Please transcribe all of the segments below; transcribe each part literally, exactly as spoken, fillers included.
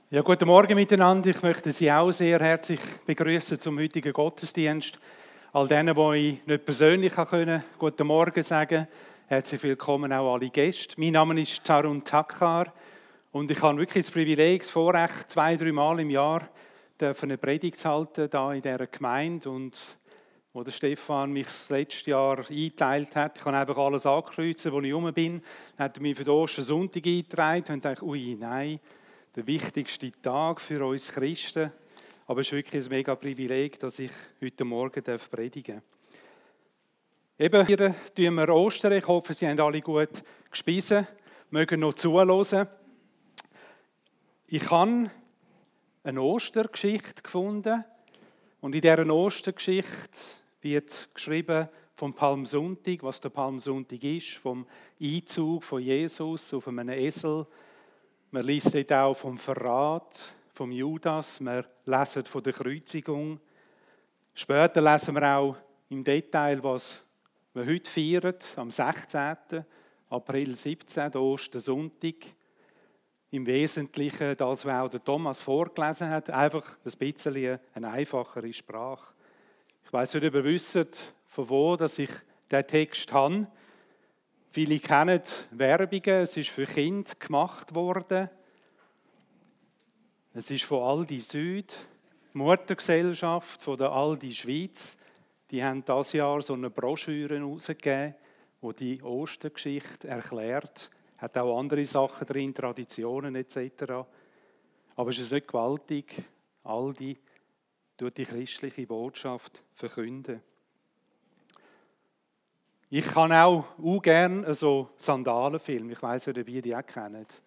Ja, guten Morgen miteinander. Ich möchte Sie auch sehr herzlich begrüßen zum heutigen Gottesdienst. All denen, die ich nicht persönlich können, guten Morgen sagen, herzlich willkommen auch alle Gäste. Mein Name ist Tarun Takkar und ich habe wirklich das Privileg, das Vorrecht, zwei, drei Mal im Jahr eine Predigt zu halten hier in dieser Gemeinde. Und wo der Stefan mich das letzte Jahr eingeteilt hat, ich kann einfach alles ankreuzen, wo ich rum bin, dann hat er mich für den Ostersonntag eingetragen und dachte, ui, nein, der wichtigste Tag für uns Christen. Aber es ist wirklich ein mega Privileg, dass ich heute Morgen predigen darf. Eben, hier tun wir Ostern. Ich hoffe, Sie haben alle gut gespeisen, mögen noch zuhören. Ich habe eine Ostergeschichte gefunden. Und in dieser Ostergeschichte wird geschrieben vom Palmsonntag, was der Palmsonntag ist, vom Einzug von Jesus auf einem Esel. Man liest dort auch vom Verrat, vom Judas, wir lesen von der Kreuzigung. Später lesen wir auch im Detail, was wir heute feiern, am sechzehnten April siebzehn, der Ostersonntag. Im Wesentlichen das, was auch der Thomas vorgelesen hat, einfach ein bisschen eine einfachere Sprache. Ich weiss nicht, ob ihr wisst, von wo dass ich diesen Text habe. Viele kennen Werbungen, es ist für Kinder gemacht worden. Es ist von Aldi Süd, die Muttergesellschaft von der Aldi Schweiz. Die haben dieses Jahr so eine Broschüre herausgegeben, die die Ostergeschichte erklärt. Hat auch andere Sachen drin, Traditionen et cetera. Aber es ist nicht gewaltig. Aldi tut die christliche Botschaft verkünden. Ich kann auch, auch gerne so Sandalenfilme. Ich weiss nicht, ob ihr die auch kennt.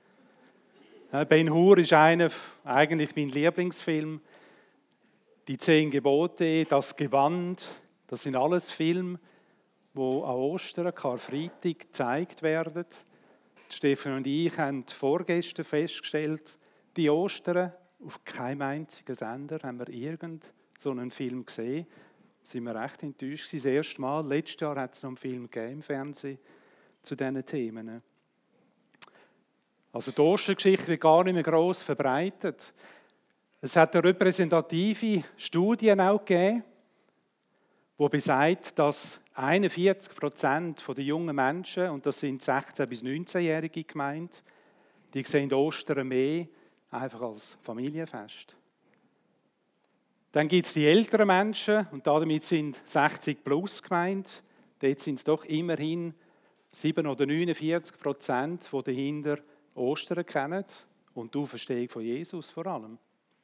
Ben Hur ist einer, eigentlich mein Lieblingsfilm. Die zehn Gebote, das Gewand, das sind alles Filme, die an Ostern, Karfreitag gezeigt werden. Stefan und ich haben vorgestern festgestellt, die Ostern auf keinem einzigen Sender haben wir irgendeinen so einen Film gesehen. Da sind wir recht enttäuscht. Das erste Mal. Letztes Jahr hat es noch einen Film gegeben im Fernsehen zu diesen Themen. Also die Ostergeschichte wird gar nicht mehr gross verbreitet. Es hat eine repräsentative Studien auch gegeben, die besagt, dass einundvierzig Prozent der jungen Menschen, und das sind sechzehn- bis neunzehnjährige gemeint, die sehen Ostern mehr einfach als Familienfest. Dann gibt es die älteren Menschen, und damit sind sechzig plus gemeint. Dort sind es doch immerhin sieben oder neunundvierzig Prozent, die dahinter Ostern kennen und die Auferstehung von Jesus vor allem.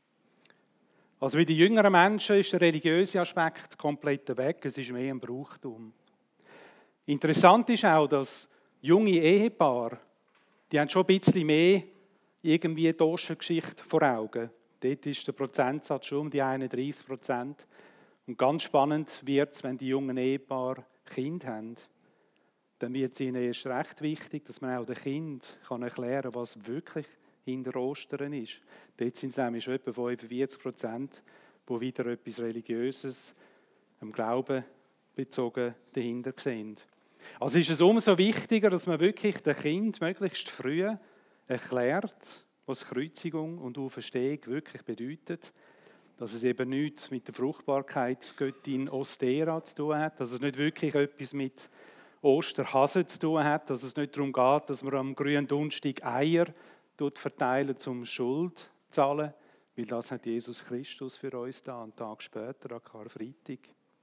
Also wie die jüngeren Menschen ist der religiöse Aspekt komplett weg, es ist mehr ein Brauchtum. Interessant ist auch, dass junge Ehepaare, die haben schon ein bisschen mehr irgendwie die Ostergeschichte vor Augen. Dort ist der Prozentsatz schon um die einunddreißig Prozent. Und ganz spannend wird es, wenn die jungen Ehepaare Kinder haben. Dann wird es ihnen erst recht wichtig, dass man auch den Kindern erklären kann, was wirklich hinter Ostern ist. Dort sind es nämlich schon etwa fünfundvierzig Prozent, die wieder etwas Religiöses, am Glauben bezogen, dahinter sehen. Also ist es umso wichtiger, dass man wirklich den Kind möglichst früh erklärt, was Kreuzigung und Auferstehung wirklich bedeutet. Dass es eben nichts mit der Fruchtbarkeitsgöttin Ostera zu tun hat, dass es nicht wirklich etwas mit Osterhasen zu tun hat, dass es nicht darum geht, dass man am grünen Donnerstag Eier verteilen, um Schuld zu zahlen, weil das hat Jesus Christus für uns da, einen Tag später, an Karfreitag.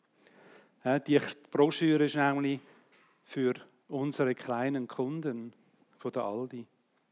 Die Broschüre ist nämlich für unsere kleinen Kunden von der Aldi.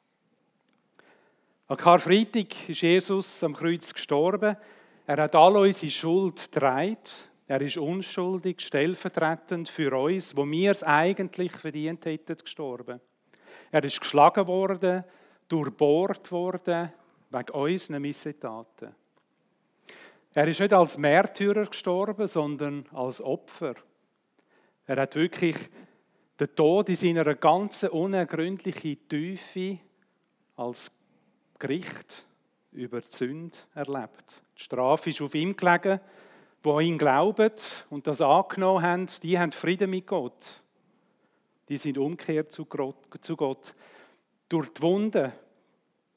An Karfreitag ist Jesus am Kreuz gestorben. Er hat all unsere Schuld getragen. Er ist unschuldig, stellvertretend für uns, wo wir es eigentlich verdient hätten, gestorben. Er ist geschlagen worden, durchbohrt worden, wegen unseren Missetaten. Er ist nicht als Märtyrer gestorben, sondern als Opfer. Er hat wirklich den Tod in seiner ganzen unergründlichen Tiefe als Gericht über die Sünde erlebt. Die Strafe ist auf ihm gelegen. Die an ihn glauben und das angenommen haben, die haben Frieden mit Gott. Die sind umgekehrt zu Gott. Durch die Wunden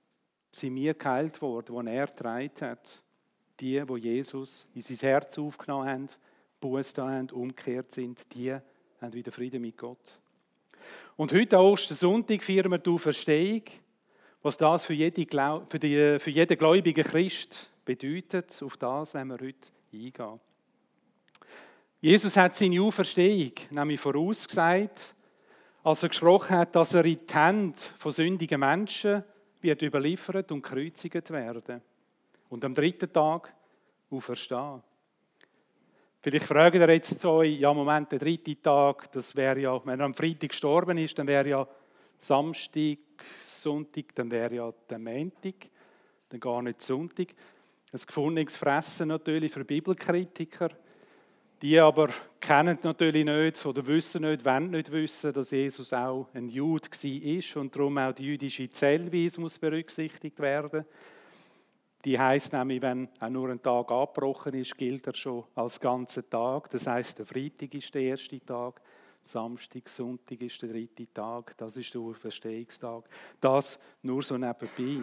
sind wir geheilt worden, die er getragen hat. Die, die Jesus in sein Herz aufgenommen haben, Buße da haben, umgekehrt sind, die haben wieder Frieden mit Gott. Und heute, am Ostersonntag, feiern wir die Auferstehung, was das für, jede, für, die, für jeden gläubigen Christ bedeutet. Auf das werden wir heute eingehen. Jesus hat seine Auferstehung nämlich vorausgesagt, als er gesprochen hat, dass er in die Hände von sündigen Menschen wird überliefert und gekreuzigt werden. Und am dritten Tag auferstehen. Vielleicht fragt ihr jetzt euch, ja Moment, der dritte Tag, das wäre ja, wenn er am Freitag gestorben ist, dann wäre ja Samstag, Sonntag, dann wäre ja der Montag, dann gar nicht Sonntag. Ein gefundenes Fressen natürlich für Bibelkritiker. Die aber kennen natürlich nicht oder wissen nicht, wollen nicht wissen, dass Jesus auch ein Jude war und darum auch die jüdische Zählweise muss berücksichtigt werden. Die heisst nämlich, wenn auch nur ein Tag abgebrochen ist, gilt er schon als ganzer Tag. Das heisst, der Freitag ist der erste Tag, Samstag, Sonntag ist der dritte Tag. Das ist der Auferstehungstag. Das nur so nebenbei.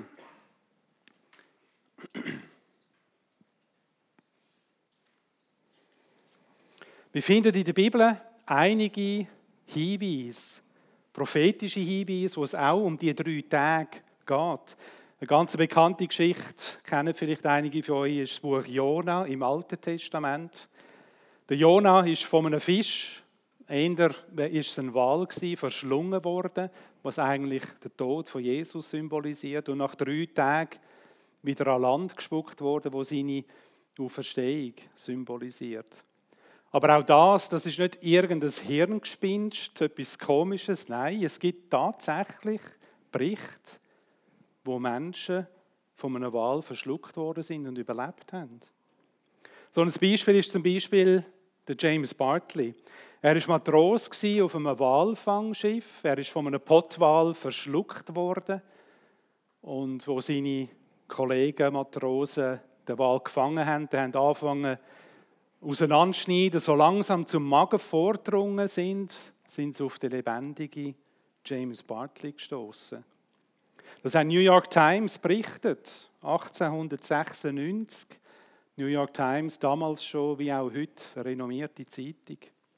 Wir finden in der Bibel einige Hinweise, prophetische Hinweise, wo es auch um die drei Tage geht. Eine ganz bekannte Geschichte, kennen vielleicht einige von euch, ist das Buch Jona im Alten Testament. Der Jona ist von einem Fisch, eher ist es ein Wal gewesen, verschlungen worden, was eigentlich den Tod von Jesus symbolisiert und nach drei Tagen wieder an Land gespuckt worden, wo seine Auferstehung symbolisiert. Aber auch das, das ist nicht irgendein Hirngespinst, etwas Komisches. Nein, es gibt tatsächlich Berichte, wo Menschen von einem Wal verschluckt worden sind und überlebt haben. So ein Beispiel ist zum Beispiel der James Bartley. Er war Matros auf einem Walfangschiff. Er ist von einem Pottwal verschluckt worden. Und wo seine Kollegen, Matrosen, den Wal gefangen haben, die haben angefangen, auseinanderschneiden, so langsam zum Magen vordrungen sind, sind sie auf den lebendigen James Bartley gestoßen. Das hat New York Times berichtet, achtzehnhundertsechsundneunzig. New York Times, damals schon wie auch heute, eine renommierte Zeitung.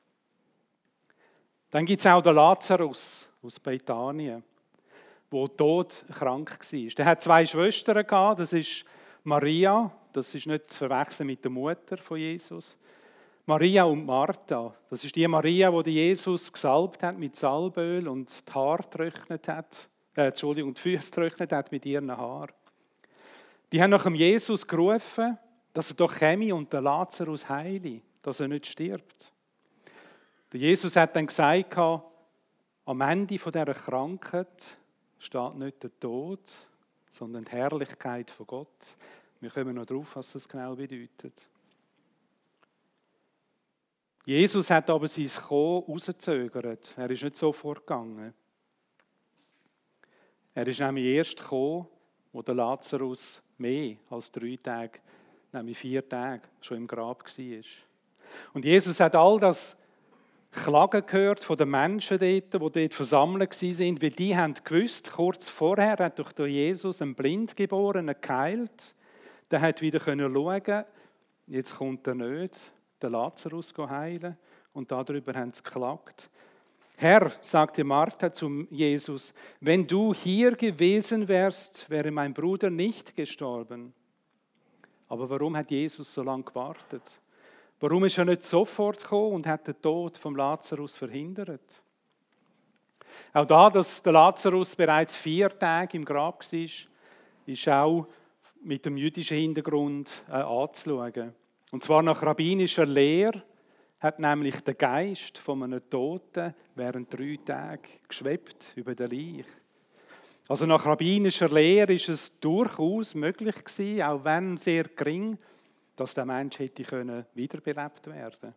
Dann gibt es auch den Lazarus aus Bethanien, der todkrank war. Der hat zwei Schwestern gehabt, das ist Maria, das ist nicht zu verwechseln mit der Mutter von Jesus. Maria und Martha, das ist die Maria, die Jesus gesalbt hat mit Salböl und die Haare getrocknet hat, äh, Entschuldigung, die Füße getrocknet hat mit ihren Haaren. Die haben nach dem Jesus gerufen, dass er doch käme und den Lazarus heile, dass er nicht stirbt. Der Jesus hat dann gesagt, am Ende dieser Krankheit steht nicht der Tod, sondern die Herrlichkeit von Gott. Wir kommen noch darauf, was das genau bedeutet. Jesus hat aber sein Kommen rausgezögert. Er ist nicht sofort gegangen. Er ist nämlich erst gekommen, wo der Lazarus mehr als drei Tage, nämlich vier Tage, schon im Grab war. Und Jesus hat all das Klagen gehört von den Menschen dort, die dort versammelt waren, weil die haben gewusst, kurz vorher hat durch Jesus einen Blindgeborenen geheilt. Der hat wieder schauen, jetzt kommt er nicht, den Lazarus heilen. Und darüber haben sie geklagt. Herr, sagte Martha zu Jesus, wenn du hier gewesen wärst, wäre mein Bruder nicht gestorben. Aber warum hat Jesus so lange gewartet? Warum ist er nicht sofort gekommen und hat den Tod vom Lazarus verhindert? Auch da, dass der Lazarus bereits vier Tage im Grab war, ist auch mit dem jüdischen Hintergrund äh, anzuschauen. Und zwar nach rabbinischer Lehre hat nämlich der Geist von einem Toten während drei Tagen geschwebt über den Leich. Also nach rabbinischer Lehre ist es durchaus möglich gewesen, auch wenn sehr gering, dass der Mensch hätte können wiederbelebt werden.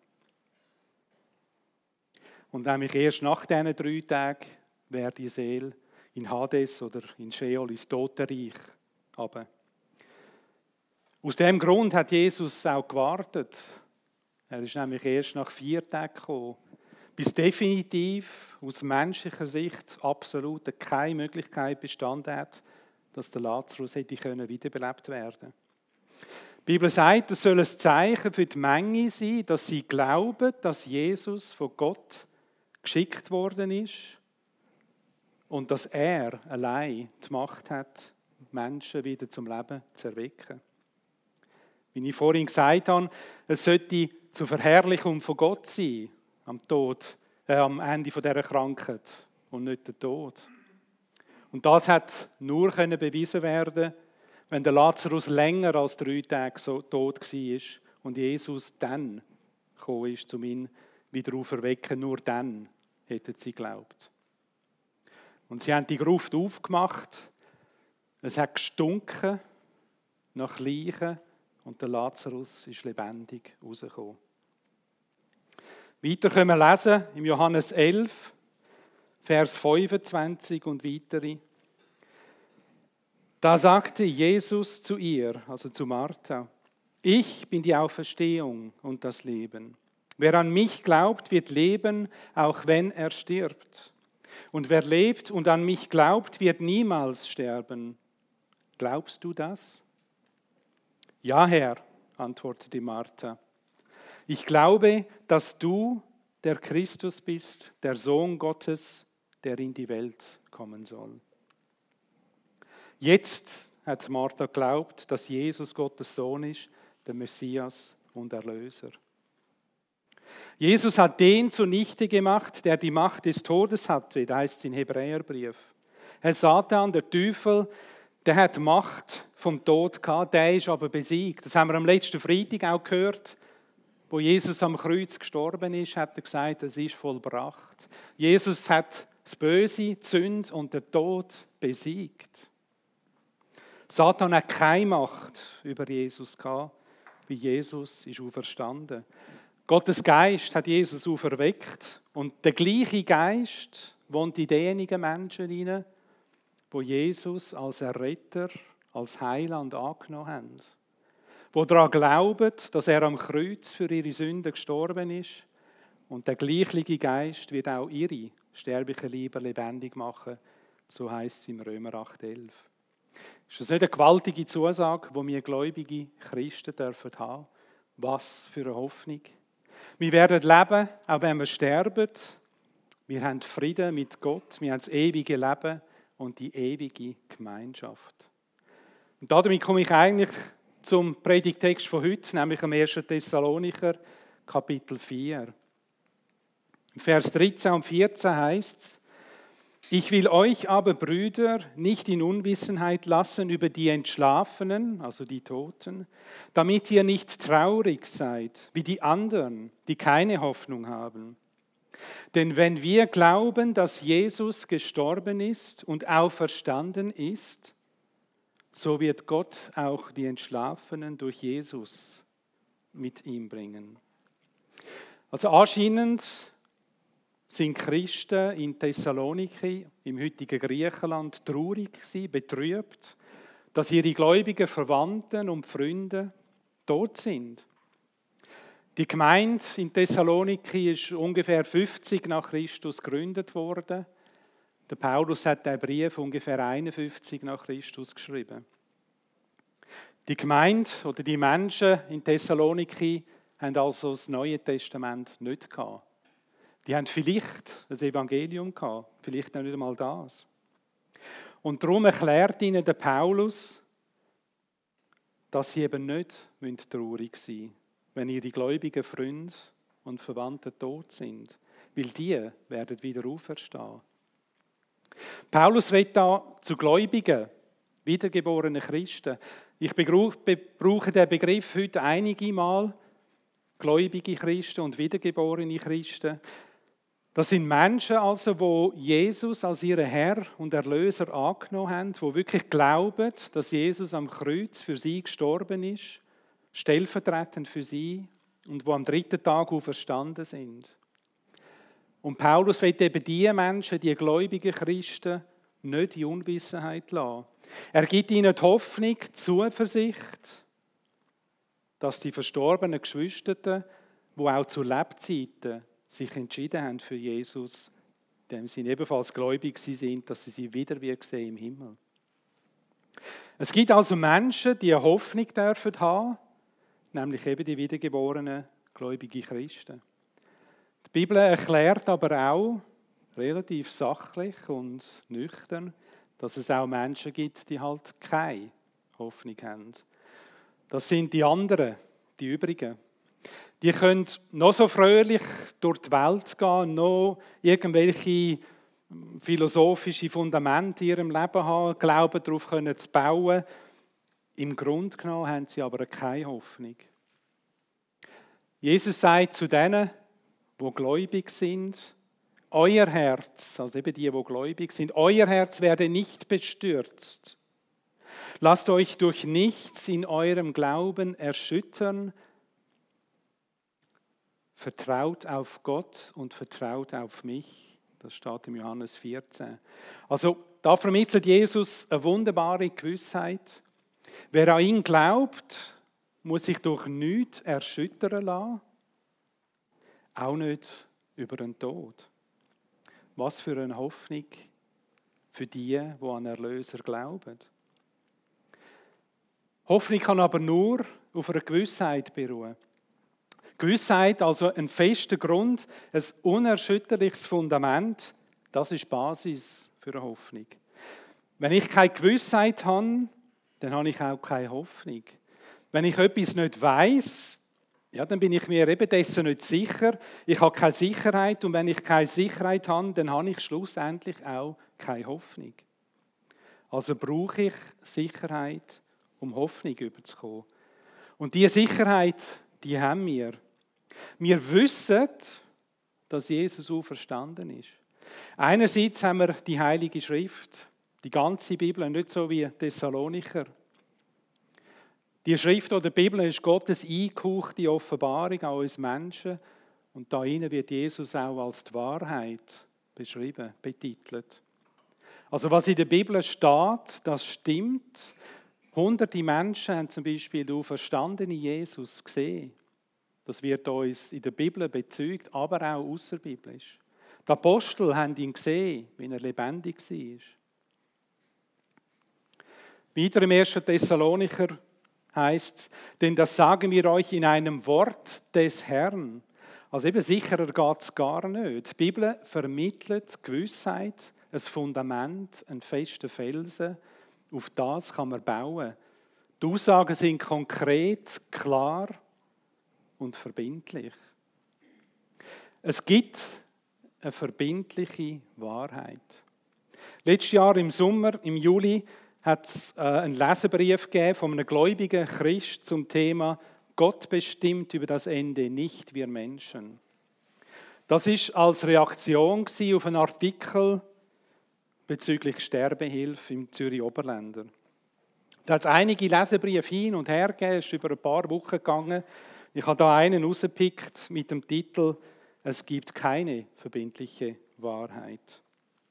Und nämlich erst nach diesen drei Tagen wäre die Seele in Hades oder in Sheol, ins Totenreich, runter. Aus diesem Grund hat Jesus auch gewartet. Er ist nämlich erst nach vier Tagen gekommen, bis definitiv aus menschlicher Sicht absolut keine Möglichkeit bestanden hat, dass der Lazarus hätte können wiederbelebt werden. Die Bibel sagt, es soll ein Zeichen für die Menge sein, dass sie glauben, dass Jesus von Gott geschickt worden ist und dass er allein die Macht hat, Menschen wieder zum Leben zu erwecken. Wie ich vorhin gesagt habe, es sollte zur Verherrlichung von Gott sein, am Tod, äh, am Ende dieser Krankheit und nicht der Tod. Und das hat nur können bewiesen werden, wenn der Lazarus länger als drei Tage so tot war und Jesus dann gekommen ist, um ihn wieder auferwecken. Nur dann hätten sie geglaubt. Und sie haben die Gruft aufgemacht. Es hat gestunken nach Leichen und der Lazarus ist lebendig rausgekommen. Weiter können wir lesen im Johannes elf, Vers fünfundzwanzig und weitere. Da sagte Jesus zu ihr, also zu Martha, ich bin die Auferstehung und das Leben. Wer an mich glaubt, wird leben, auch wenn er stirbt. Und wer lebt und an mich glaubt, wird niemals sterben. Glaubst du das? Ja, Herr, antwortete Martha. Ich glaube, dass du der Christus bist, der Sohn Gottes, der in die Welt kommen soll. Jetzt hat Martha geglaubt, dass Jesus Gottes Sohn ist, der Messias und Erlöser. Jesus hat den zunichte gemacht, der die Macht des Todes hatte, da heißt es in Hebräerbrief. Herr Satan, der Teufel, der hat Macht vom Tod gehabt, der ist aber besiegt. Das haben wir am letzten Freitag auch gehört. Wo Jesus am Kreuz gestorben ist, hat er gesagt, es ist vollbracht. Jesus hat das Böse, die Sünde und den Tod besiegt. Satan hat keine Macht über Jesus gehabt, wie Jesus ist auferstanden. Gottes Geist hat Jesus auferweckt und der gleiche Geist wohnt in denjenigen Menschen hinein, wo Jesus als Erretter, als Heiland angenommen haben. Die daran glauben, dass er am Kreuz für ihre Sünden gestorben ist. Und der gleiche Geist wird auch ihre sterblichen Leiber lebendig machen. So heißt es im Römer acht elf. Ist das nicht eine gewaltige Zusage, die wir gläubige Christen dürfen haben? Was für eine Hoffnung. Wir werden leben, auch wenn wir sterben. Wir haben Frieden mit Gott, wir haben das ewige Leben und die ewige Gemeinschaft. Und damit komme ich eigentlich zum Predigtext von heute, nämlich am ersten Thessalonicher, Kapitel vier. Vers dreizehn und vierzehn heißt es, ich will euch aber, Brüder, nicht in Unwissenheit lassen über die Entschlafenen, also die Toten, damit ihr nicht traurig seid, wie die anderen, die keine Hoffnung haben. Denn wenn wir glauben, dass Jesus gestorben ist und auferstanden ist, so wird Gott auch die Entschlafenen durch Jesus mit ihm bringen. Also anscheinend sind Christen in Thessaloniki, im heutigen Griechenland, traurig gewesen, betrübt, dass ihre gläubigen Verwandten und Freunde tot sind. Die Gemeinde in Thessaloniki ist ungefähr fünfzig nach Christus gegründet worden. Der Paulus hat den Brief ungefähr einundfünfzig nach Christus geschrieben. Die Gemeinde oder die Menschen in Thessaloniki haben also das Neue Testament nicht gehabt. Die haben vielleicht ein Evangelium gehabt, vielleicht noch nicht einmal das. Und darum erklärt ihnen der Paulus, dass sie eben nicht traurig sein müssen, wenn ihre gläubigen Freunde und Verwandten tot sind, weil die werden wieder auferstehen. Paulus redet da zu Gläubigen, wiedergeborenen Christen. Ich brauche den Begriff heute einige Mal, gläubige Christen und wiedergeborene Christen. Das sind Menschen also, die Jesus als ihren Herr und Erlöser angenommen haben, die wirklich glauben, dass Jesus am Kreuz für sie gestorben ist, stellvertretend für sie und die am dritten Tag auferstanden sind. Und Paulus will eben diese Menschen, die gläubigen Christen, nicht in Unwissenheit lassen. Er gibt ihnen die Hoffnung, die Zuversicht, dass die verstorbenen Geschwister, die auch zu Lebzeiten sich entschieden haben für Jesus, dem sie ebenfalls gläubig sind, dass sie sie wieder sehen im Himmel. Es gibt also Menschen, die eine Hoffnung dürfen haben, nämlich eben die wiedergeborenen gläubigen Christen. Die Bibel erklärt aber auch relativ sachlich und nüchtern, dass es auch Menschen gibt, die halt keine Hoffnung haben. Das sind die anderen, die übrigen. Die können noch so fröhlich durch die Welt gehen, noch irgendwelche philosophische Fundamente in ihrem Leben haben, glauben darauf können zu bauen. Im Grunde genommen haben sie aber keine Hoffnung. Jesus sagt zu denen, die gläubig sind, euer Herz, also eben die, die gläubig sind, euer Herz werde nicht bestürzt. Lasst euch durch nichts in eurem Glauben erschüttern. Vertraut auf Gott und vertraut auf mich. Das steht im Johannes vierzehn. Also da vermittelt Jesus eine wunderbare Gewissheit. Wer an ihn glaubt, muss sich durch nichts erschüttern lassen. Auch nicht über den Tod. Was für eine Hoffnung für die, die an einen Erlöser glauben. Hoffnung kann aber nur auf einer Gewissheit beruhen. Gewissheit, also ein fester Grund, ein unerschütterliches Fundament, das ist die Basis für eine Hoffnung. Wenn ich keine Gewissheit habe, dann habe ich auch keine Hoffnung. Wenn ich etwas nicht weiss, ja, dann bin ich mir eben dessen nicht sicher. Ich habe keine Sicherheit und wenn ich keine Sicherheit habe, dann habe ich schlussendlich auch keine Hoffnung. Also brauche ich Sicherheit, um Hoffnung überzukommen. Und diese Sicherheit, die haben wir. Wir wissen, dass Jesus auferstanden ist. Einerseits haben wir die Heilige Schrift, die ganze Bibel, nicht so wie Thessalonicher. Die Schrift oder die Bibel ist Gottes eingehauchte Offenbarung an uns Menschen. Und da wird Jesus auch als die Wahrheit beschrieben, betitelt. Also was in der Bibel steht, das stimmt. Hunderte Menschen haben zum Beispiel den auferstandenen Jesus gesehen. Das wird uns in der Bibel bezeugt, aber auch außerbiblisch. Die Apostel haben ihn gesehen, wie er lebendig war. Weiter im ersten Thessalonicher heißt es, denn das sagen wir euch in einem Wort des Herrn. Also eben sicherer geht es gar nicht. Die Bibel vermittelt Gewissheit, ein Fundament, einen festen Felsen. Auf das kann man bauen. Die Aussagen sind konkret, klar und verbindlich. Es gibt eine verbindliche Wahrheit. Letztes Jahr im Sommer, im Juli, hat es einen Leserbrief gegeben von einem gläubigen Christ zum Thema Gott bestimmt über das Ende, nicht wir Menschen. Das ist als Reaktion auf einen Artikel bezüglich Sterbehilfe im Zürich Oberländer. Da hat es einige Leserbriefe hin und her gegeben, es ist über ein paar Wochen gegangen. Ich habe da einen rausgepickt mit dem Titel «Es gibt keine verbindliche Wahrheit».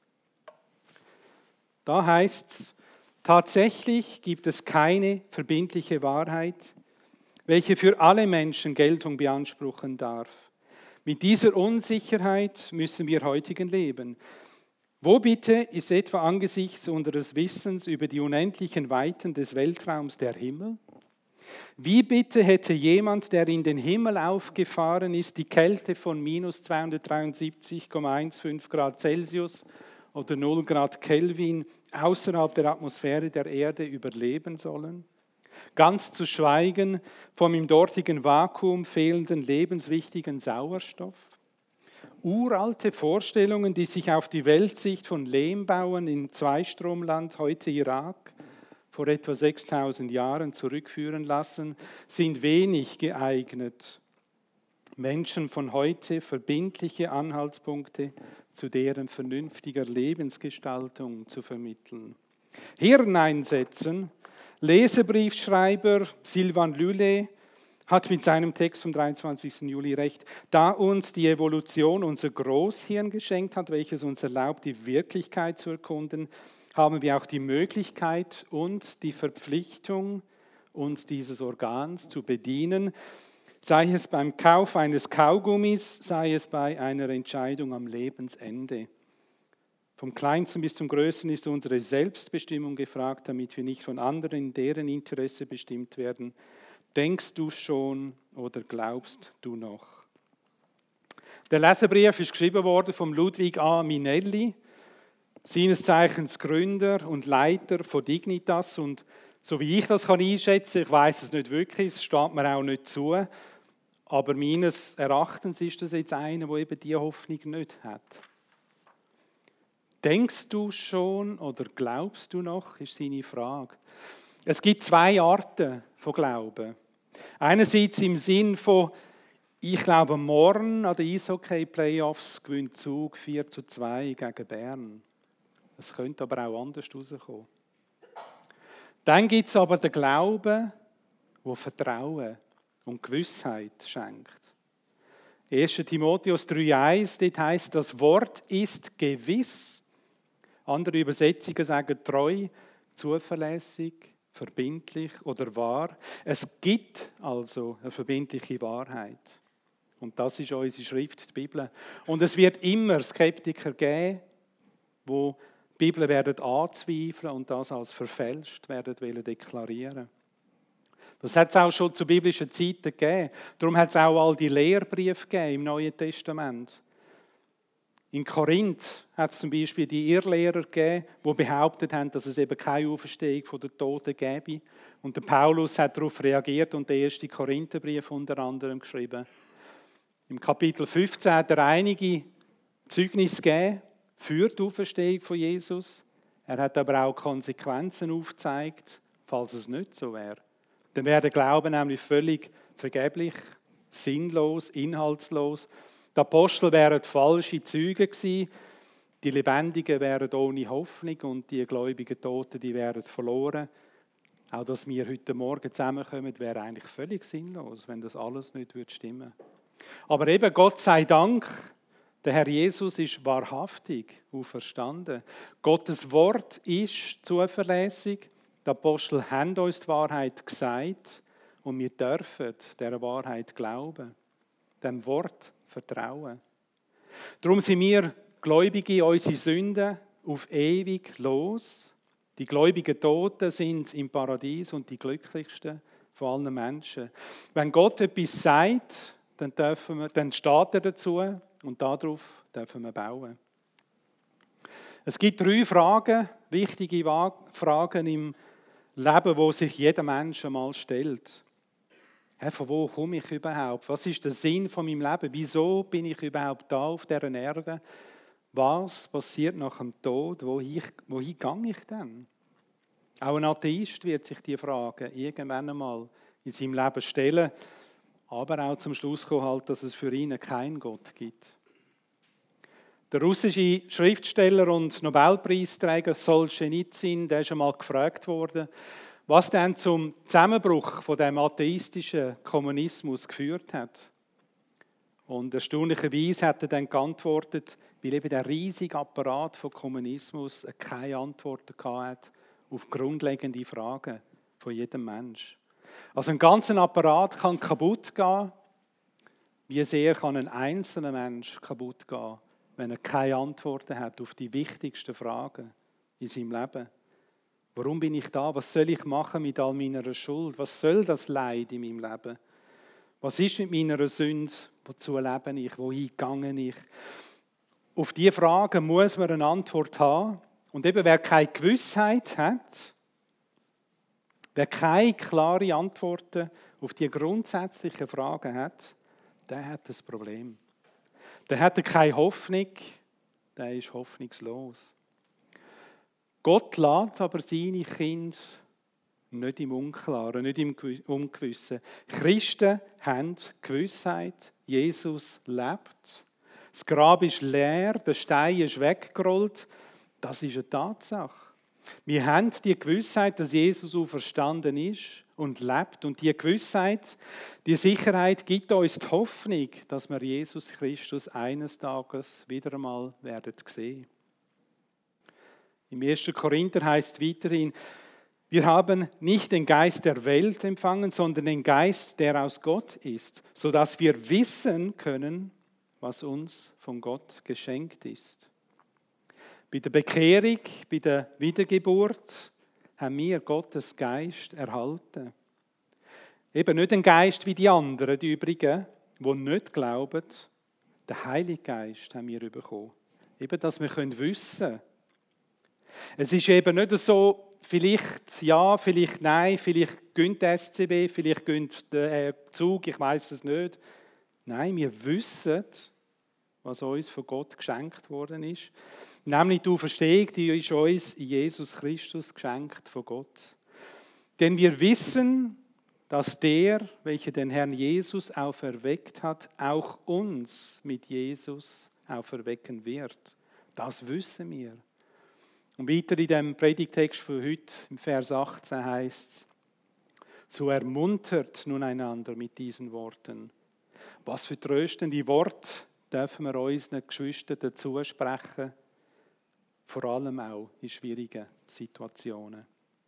Da heißt es, tatsächlich gibt es keine verbindliche Wahrheit, welche für alle Menschen Geltung beanspruchen darf. Mit dieser Unsicherheit müssen wir heutigen leben. Wo bitte ist etwa angesichts unseres Wissens über die unendlichen Weiten des Weltraums der Himmel? Wie bitte hätte jemand, der in den Himmel aufgefahren ist, die Kälte von minus zweihundertdreiundsiebzig Komma fünfzehn Grad Celsius oder null Grad Kelvin außerhalb der Atmosphäre der Erde überleben sollen? Ganz zu schweigen vom im dortigen Vakuum fehlenden lebenswichtigen Sauerstoff? Uralte Vorstellungen, die sich auf die Weltsicht von Lehmbauern in Zweistromland, heute Irak, vor etwa sechstausend Jahren zurückführen lassen, sind wenig geeignet, Menschen von heute verbindliche Anhaltspunkte zu deren vernünftiger Lebensgestaltung zu vermitteln. Hirn einsetzen. Leserbriefschreiber Sylvain Lully hat mit seinem Text vom dreiundzwanzigsten Juli recht. Da uns die Evolution unser Großhirn geschenkt hat, welches uns erlaubt, die Wirklichkeit zu erkunden, haben wir auch die Möglichkeit und die Verpflichtung, uns dieses Organs zu bedienen, sei es beim Kauf eines Kaugummis, sei es bei einer Entscheidung am Lebensende. Vom Kleinsten bis zum Größten ist unsere Selbstbestimmung gefragt, damit wir nicht von anderen in deren Interesse bestimmt werden. Denkst du schon oder glaubst du noch? Der Leserbrief ist geschrieben worden von Ludwig A. Minelli, seines Zeichens Gründer und Leiter von Dignitas. Und so wie ich das kann einschätzen, ich weiß es nicht wirklich, es steht mir auch nicht zu, aber meines Erachtens ist das jetzt einer, der eben diese Hoffnung nicht hat. Denkst du schon oder glaubst du noch, ist seine Frage. Es gibt zwei Arten von Glauben. Einerseits im Sinn von, ich glaube, morgen an den Eishockey-Playoffs gewinnt Zug vier zu zwei gegen Bern. Es könnte aber auch anders herauskommen. Dann gibt es aber den Glauben, der Vertrauen und Gewissheit schenkt. erster Timotheus drei eins, dort heisst, das Wort ist gewiss. Andere Übersetzungen sagen treu, zuverlässig, verbindlich oder wahr. Es gibt also eine verbindliche Wahrheit. Und das ist unsere Schrift, die Bibel. Und es wird immer Skeptiker geben, die die Bibel werden anzweifeln und das als verfälscht werden wollen deklarieren. Das hat es auch schon zu biblischen Zeiten gegeben. Darum hat es auch all die Lehrbriefe gegeben im Neuen Testament. In Korinth hat es zum Beispiel die Irrlehrer gegeben, die behauptet haben, dass es eben keine Auferstehung von den Toten gäbe. Und der Paulus hat darauf reagiert und den ersten Korintherbrief unter anderem geschrieben. Im Kapitel fünfzehn hat er einige Zeugnisse gegeben für die Auferstehung von Jesus. Er hat aber auch Konsequenzen aufgezeigt, falls es nicht so wäre. Dann wäre der Glaube nämlich völlig vergeblich, sinnlos, inhaltslos. Die Apostel wären falsche Zeugen gewesen, die Lebendigen wären ohne Hoffnung und die gläubigen Toten, die wären verloren. Auch dass wir heute Morgen zusammenkommen, wäre eigentlich völlig sinnlos, wenn das alles nicht stimmen würde. Aber eben, Gott sei Dank, der Herr Jesus ist wahrhaftig auferstanden. Gottes Wort ist zuverlässig. Die Apostel haben uns die Wahrheit gesagt und wir dürfen dieser Wahrheit glauben, dem Wort vertrauen. Darum sind wir Gläubige unsere Sünden auf ewig los. Die gläubigen Toten sind im Paradies und die glücklichsten von allen Menschen. Wenn Gott etwas sagt, dann, dürfen wir, dann steht er dazu und darauf dürfen wir bauen. Es gibt drei Fragen, wichtige Fragen im Leben, wo sich jeder Mensch einmal stellt. Hey, von wo komme ich überhaupt? Was ist der Sinn von meinem Leben? Wieso bin ich überhaupt da auf dieser Erde? Was passiert nach dem Tod? Wohin, wohin gehe ich denn? Auch ein Atheist wird sich diese Frage irgendwann einmal in seinem Leben stellen, aber auch zum Schluss kommen, halt, dass es für ihn keinen Gott gibt. Der russische Schriftsteller und Nobelpreisträger Solzhenitsyn, der ist einmal gefragt worden, was dann zum Zusammenbruch von dem atheistischen Kommunismus geführt hat. Und erstaunlicherweise hat er dann geantwortet, weil eben der riesige Apparat von Kommunismus keine Antworten hatte auf grundlegende Fragen von jedem Mensch. Also ein ganzer Apparat kann kaputt gehen. Wie sehr kann ein einzelner Mensch kaputt gehen, wenn er keine Antworten hat auf die wichtigsten Fragen in seinem Leben? Warum bin ich da? Was soll ich machen mit all meiner Schuld? Was soll das Leid in meinem Leben? Was ist mit meiner Sünde? Wozu lebe ich? Wohin gehe ich? Auf diese Fragen muss man eine Antwort haben. Und eben, wer keine Gewissheit hat, wer keine klaren Antworten auf die grundsätzlichen Fragen hat, der hat ein Problem. Der hat keine Hoffnung, der ist hoffnungslos. Gott lässt aber seine Kinder nicht im Unklaren, nicht im Ungewissen. Christen haben Gewissheit, Jesus lebt. Das Grab ist leer, der Stein ist weggerollt. Das ist eine Tatsache. Wir haben die Gewissheit, dass Jesus auferstanden ist und lebt. Und die Gewissheit, die Sicherheit gibt uns die Hoffnung, dass wir Jesus Christus eines Tages wieder einmal werden sehen. Im ersten Korinther heißt es weiterhin, wir haben nicht den Geist der Welt empfangen, sondern den Geist, der aus Gott ist, sodass wir wissen können, was uns von Gott geschenkt ist. Bei der Bekehrung, bei der Wiedergeburt haben wir Gottes Geist erhalten. Eben nicht ein Geist wie die anderen, die übrigen, die nicht glauben. Den Heiligen Geist haben wir bekommen. Eben, dass wir wissen können. Es ist eben nicht so, vielleicht ja, vielleicht nein, vielleicht gönnt der S C B, vielleicht gönnt der Zug, ich weiß es nicht. Nein, wir wissen, was uns von Gott geschenkt worden ist. Nämlich die Auferstehung, die ist uns in Jesus Christus geschenkt von Gott. Denn wir wissen, dass der, welcher den Herrn Jesus auferweckt hat, auch uns mit Jesus auferwecken wird. Das wissen wir. Und weiter in dem Predigtext von heute, im Vers achtzehn, heißt es, so ermuntert nun einander mit diesen Worten. Was für tröstende Worte dürfen wir unseren Geschwistern zusprechen, vor allem auch in schwierigen Situationen.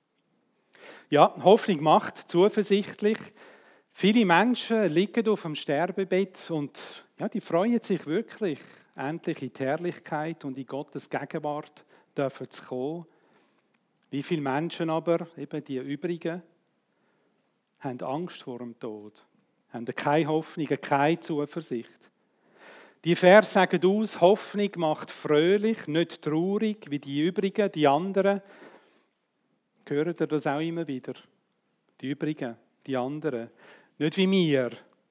Ja, Hoffnung macht zuversichtlich. Viele Menschen liegen auf dem Sterbebett und ja, die freuen sich wirklich, endlich in die Herrlichkeit und in Gottes Gegenwart dürfen zu kommen. Wie viele Menschen aber, eben die übrigen, haben Angst vor dem Tod, haben keine Hoffnung, keine Zuversicht. Die Verse sagen aus, Hoffnung macht fröhlich, nicht traurig wie die übrigen, die anderen. Hört ihr das auch immer wieder? Die übrigen, die anderen. Nicht wie wir,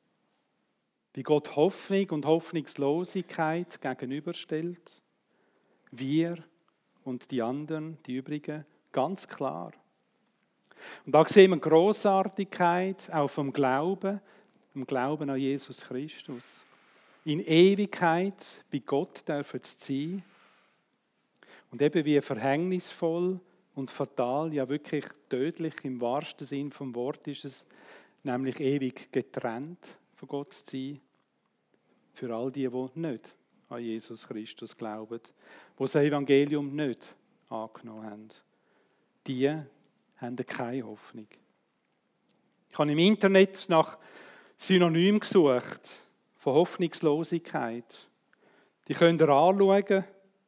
wie Gott Hoffnung und Hoffnungslosigkeit gegenüberstellt. Wir und die anderen, die übrigen, ganz klar. Und da sehen wir Grossartigkeit auch vom Glauben, vom Glauben an Jesus Christus. In Ewigkeit bei Gott dürfen sie sein. Und eben wie verhängnisvoll und fatal, ja wirklich tödlich im wahrsten Sinn vom Wort ist es, nämlich ewig getrennt von Gott zu sein. Für all die, die nicht an Jesus Christus glauben, die das Evangelium nicht angenommen haben. Die haben keine Hoffnung. Ich habe im Internet nach Synonymen gesucht von Hoffnungslosigkeit. Die könnt ihr anschauen,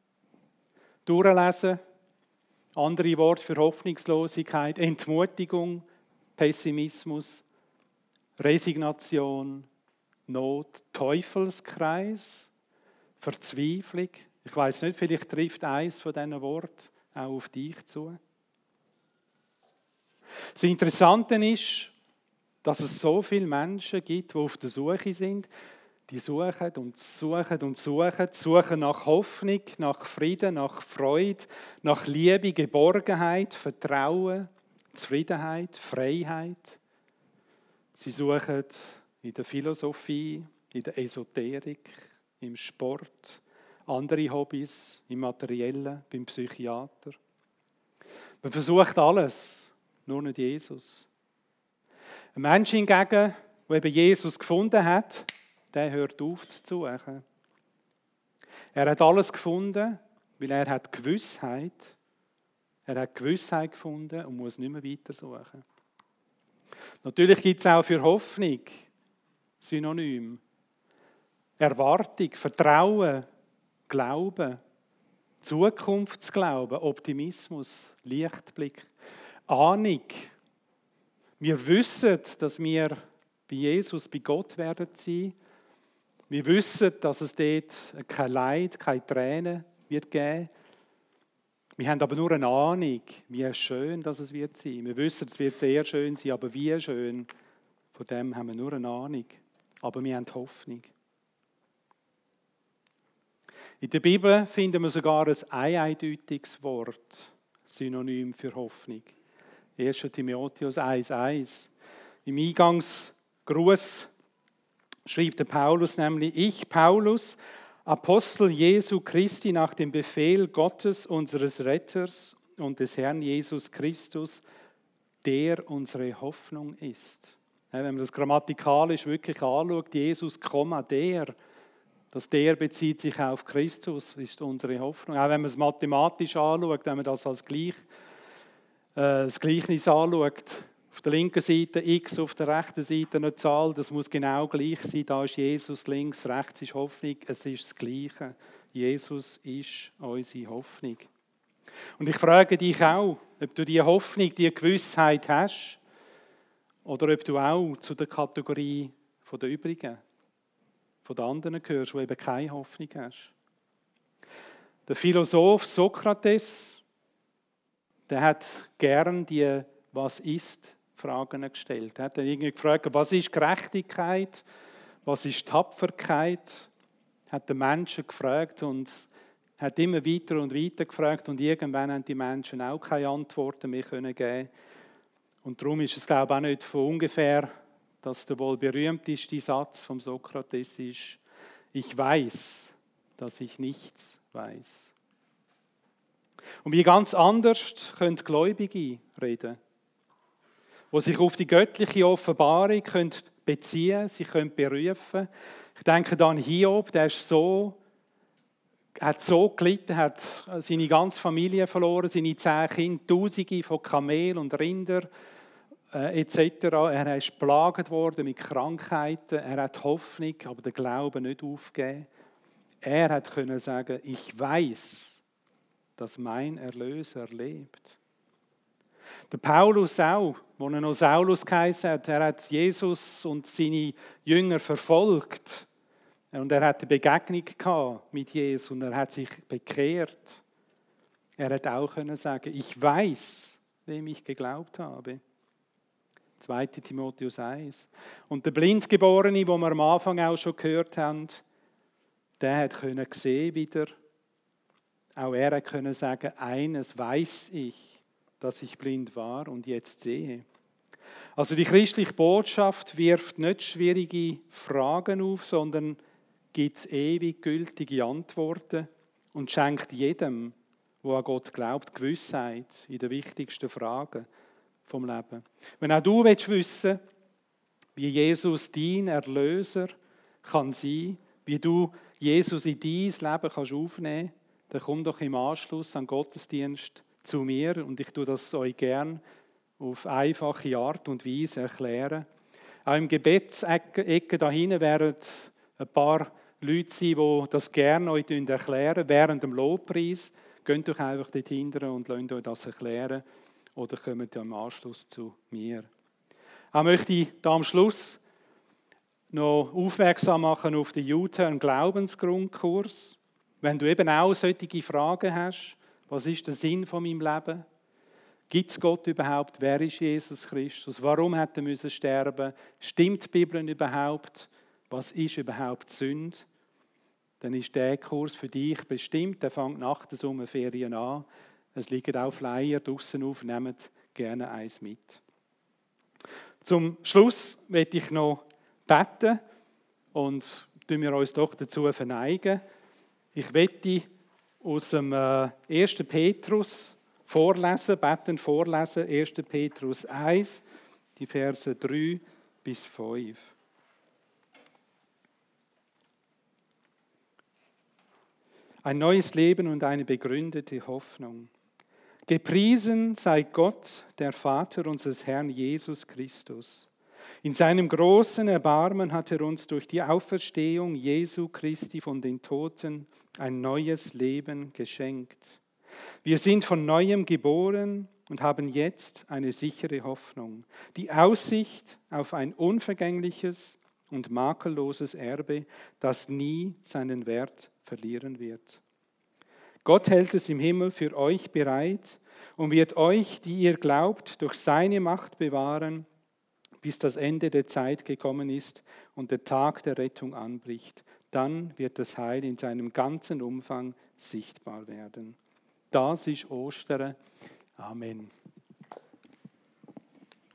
durchlesen. Andere Worte für Hoffnungslosigkeit: Entmutigung, Pessimismus, Resignation, Not, Teufelskreis, Verzweiflung. Ich weiß nicht, vielleicht trifft eines von diesen Worten auch auf dich zu. Das Interessante ist, dass es so viele Menschen gibt, die auf der Suche sind. Die suchen und suchen und suchen, suchen nach Hoffnung, nach Frieden, nach Freude, nach Liebe, Geborgenheit, Vertrauen, Zufriedenheit, Freiheit. Sie suchen in der Philosophie, in der Esoterik, im Sport, andere Hobbys, im Materiellen, beim Psychiater. Man versucht alles, nur nicht Jesus. Ein Mensch hingegen, der eben Jesus gefunden hat, der hört auf zu suchen. Er hat alles gefunden, weil er hat Gewissheit. Er hat Gewissheit gefunden und muss nicht mehr weiter suchen. Natürlich gibt es auch für Hoffnung Synonym. Erwartung, Vertrauen, Glauben, Zukunftsglauben, Optimismus, Lichtblick, Ahnung. Wir wissen, dass wir bei Jesus, bei Gott werden sein. Wir wissen, dass es dort kein Leid, keine Tränen wird geben. Wir haben aber nur eine Ahnung, wie schön dass es wird sein. Wir wissen, es wird sehr schön sein, aber wie schön, von dem haben wir nur eine Ahnung. Aber wir haben Hoffnung. In der Bibel finden wir sogar ein eindeutiges Wort, Synonym für Hoffnung. erster Timotheus eins eins. Im Eingangsgruß schrieb der Paulus nämlich: Ich, Paulus, Apostel Jesu Christi nach dem Befehl Gottes, unseres Retters und des Herrn Jesus Christus, der unsere Hoffnung ist. Wenn man das grammatikalisch wirklich anschaut, Jesus, der, das der bezieht sich auf Christus, ist unsere Hoffnung. Auch wenn man es mathematisch anschaut, wenn man das als Gleich, äh, das Gleichnis anschaut, auf der linken Seite x, auf der rechten Seite eine Zahl, das muss genau gleich sein. Da ist Jesus links, rechts ist Hoffnung, es ist das Gleiche. Jesus ist unsere Hoffnung. Und ich frage dich auch, ob du diese Hoffnung, diese Gewissheit hast oder ob du auch zu der Kategorie der übrigen, von den anderen gehörst, die eben keine Hoffnung hast. Der Philosoph Sokrates, der hat gern die «Was ist?» Fragen gestellt. Er hat dann irgendwie gefragt, was ist Gerechtigkeit, was ist Tapferkeit? Hat den Menschen gefragt und hat immer weiter und weiter gefragt und irgendwann haben die Menschen auch keine Antworten mehr geben können. Und darum ist es, glaube ich, auch nicht von ungefähr, dass der wohl berühmteste Satz vom Sokrates ist: Ich weiß, dass ich nichts weiß. Und wie ganz anders können Gläubige reden, die sich auf die göttliche Offenbarung können beziehen, sie können berufen. Ich denke an Hiob, der ist so, hat so gelitten, hat seine ganze Familie verloren, seine zehn Kinder, Tausende von Kamelen und Rinder äh, et cetera. Er ist geplagt worden mit Krankheiten, er hat Hoffnung, aber den Glauben nicht aufgegeben. Er hat können sagen, ich weiß, dass mein Erlöser lebt. Der Paulus auch, als er noch Saulus geheißen hat, er hat Jesus und seine Jünger verfolgt. Und er hat eine Begegnung gehabt mit Jesus und er hat sich bekehrt. Er hat auch können sagen, ich weiß, wem ich geglaubt habe. zweiter Timotheus eins. Und der Blindgeborene, den wir am Anfang auch schon gehört haben, der hat können sehen wieder. Auch er hat können sagen, eines weiß ich, dass ich blind war und jetzt sehe. Also die christliche Botschaft wirft nicht schwierige Fragen auf, sondern gibt ewig gültige Antworten und schenkt jedem, der an Gott glaubt, Gewissheit in den wichtigsten Fragen vom Leben. Wenn auch du wissen willst, wie Jesus dein Erlöser kann sein, wie du Jesus in dein Leben kannst aufnehmen kannst, dann komm doch im Anschluss an den Gottesdienst zu mir und ich tue das euch gern auf einfache Art und Weise erklären. Auch im Gebetsecke da hinten werden ein paar Leute sein, die das gerne euch erklären während dem Lobpreis. Geht doch einfach dort hinten und lasst euch das erklären oder kommt im Anschluss zu mir. Auch möchte ich da am Schluss noch aufmerksam machen auf den U-Turn Glaubensgrundkurs. Wenn du eben auch solche Fragen hast, was ist der Sinn von meinem Leben? Gibt es Gott überhaupt? Wer ist Jesus Christus? Warum hat er müssen sterben? Stimmt die Bibel überhaupt? Was ist überhaupt Sünde? Dann ist der Kurs für dich bestimmt. Der fängt nach der Sommerferien an. Es liegen auch Flyer draussen auf. Nehmt gerne eins mit. Zum Schluss möchte ich noch beten und tun wir uns doch dazu verneigen. Ich möchte aus dem ersten Petrus vorlesen, beten, vorlesen, erster Petrus eins, die Verse drei bis fünf. Ein neues Leben und eine begründete Hoffnung. Gepriesen sei Gott, der Vater unseres Herrn Jesus Christus. In seinem großen Erbarmen hat er uns durch die Auferstehung Jesu Christi von den Toten ein neues Leben geschenkt. Wir sind von Neuem geboren und haben jetzt eine sichere Hoffnung, die Aussicht auf ein unvergängliches und makelloses Erbe, das nie seinen Wert verlieren wird. Gott hält es im Himmel für euch bereit und wird euch, die ihr glaubt, durch seine Macht bewahren, bis das Ende der Zeit gekommen ist und der Tag der Rettung anbricht. Dann wird das Heil in seinem ganzen Umfang sichtbar werden. Das ist Ostern. Amen.